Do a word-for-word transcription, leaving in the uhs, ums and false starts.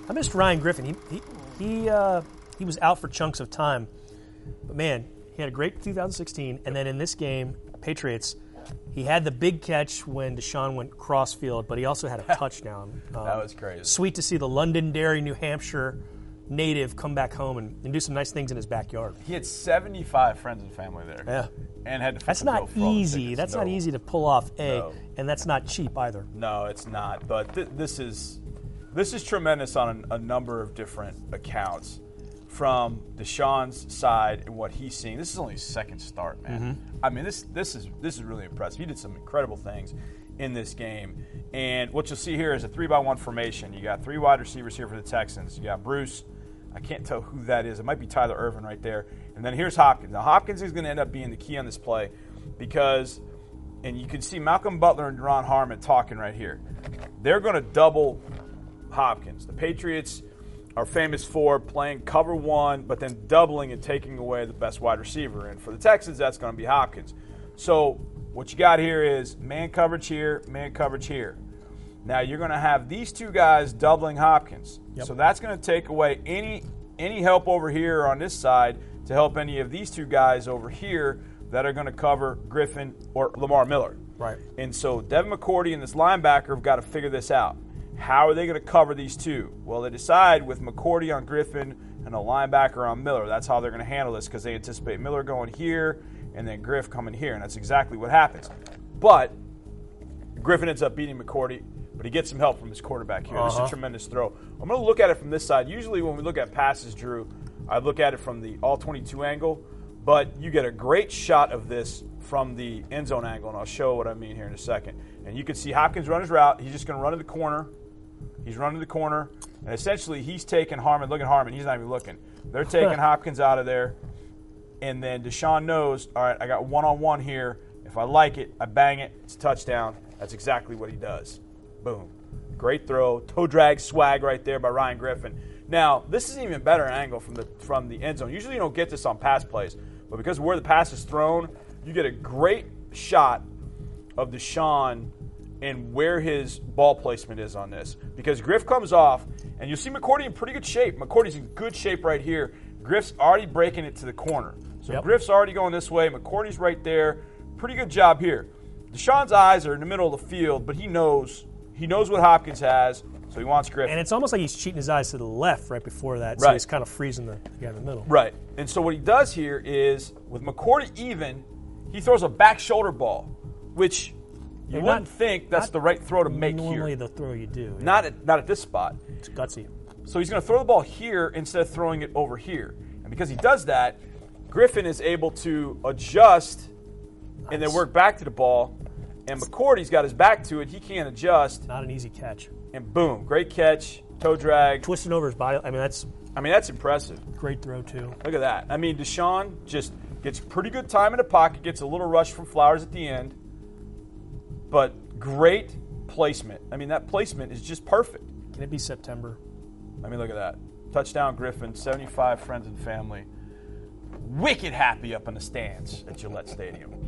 I missed Ryan Griffin. He he he, uh, he was out for chunks of time, but man, he had a great two thousand sixteen. And then in this game, Patriots, he had the big catch when Deshaun went crossfield, but he also had a touchdown. Um, that was crazy. Sweet to see the Londonderry, New Hampshire native come back home and, and do some nice things in his backyard. He had seventy-five friends and family there. Yeah. And had to That's not easy. That's no. not easy to pull off, A, No. and that's not cheap either. No, it's not. But th- this is this is tremendous on a, a number of different accounts. From Deshaun's side and what he's seeing, this is only his second start, man. Mm-hmm. I mean, this this is this is really impressive. He did some incredible things in this game. And what you'll see here is a three by one formation. You got three wide receivers here for the Texans. You got Bruce. I can't tell who that is. It might be Tyler Irvin right there. And then here's Hopkins. Now, Hopkins is going to end up being the key on this play because, and you can see Malcolm Butler and Deron Harmon talking right here. They're going to double Hopkins. The Patriots are famous for playing cover one, but then doubling and taking away the best wide receiver. And for the Texans, that's going to be Hopkins. So what you got here is man coverage here, man coverage here. Now you're going to have these two guys doubling Hopkins. Yep. So that's going to take away any any help over here on this side to help any of these two guys over here that are going to cover Griffin or Lamar Miller. Right. And so Devin McCourty and this linebacker have got to figure this out. How are they going to cover these two? Well, they decide with McCourty on Griffin and a linebacker on Miller. That's how they're going to handle this because they anticipate Miller going here and then Griff coming here, and that's exactly what happens. But Griffin ends up beating McCourty, but he gets some help from his quarterback here. Uh-huh. This is a tremendous throw. I'm going to look at it from this side. Usually when we look at passes, Drew, I look at it from the all twenty-two angle, but you get a great shot of this from the end zone angle, and I'll show what I mean here in a second. And you can see Hopkins run his route. He's just going to run to the corner. He's running the corner, and essentially he's taking Harmon. Look at Harmon. He's not even looking. They're taking Hopkins out of there, and then Deshaun knows, all right, I got one-on-one here. If I like it, I bang it. It's a touchdown. That's exactly what he does. Boom. Great throw. Toe drag swag right there by Ryan Griffin. Now, this is an even better angle from the from the end zone. Usually you don't get this on pass plays, but because of where the pass is thrown, you get a great shot of Deshaun and where his ball placement is on this. Because Griff comes off, and you'll see McCourty in pretty good shape. McCourty's in good shape right here. Griff's already breaking it to the corner. So yep. Griff's already going this way. McCourty's right there. Pretty good job here. Deshaun's eyes are in the middle of the field, but he knows he knows what Hopkins has, so he wants Griff. And it's almost like he's cheating his eyes to the left right before that, so right. he's kind of freezing the guy in the middle. Right. And so what he does here is, with McCourty even, he throws a back shoulder ball, which you and wouldn't not, think that's the right throw to make normally here. Normally the throw you do. Yeah. Not at, not at this spot. It's gutsy. So he's going to throw the ball here instead of throwing it over here. And because he does that, Griffin is able to adjust nice. and then work back to the ball. And McCourty's got his back to it. He can't adjust. Not an easy catch. And boom, great catch, toe drag. Twisting over his body. I mean, that's I mean, that's impressive. Great throw, too. Look at that. I mean, Deshaun just gets pretty good time in the pocket, gets a little rush from Flowers at the end. But great placement. I mean, that placement is just perfect. Can it be September? I mean, look at that. Touchdown Griffin, seventy-five friends and family. Wicked happy up in the stands at Gillette Stadium.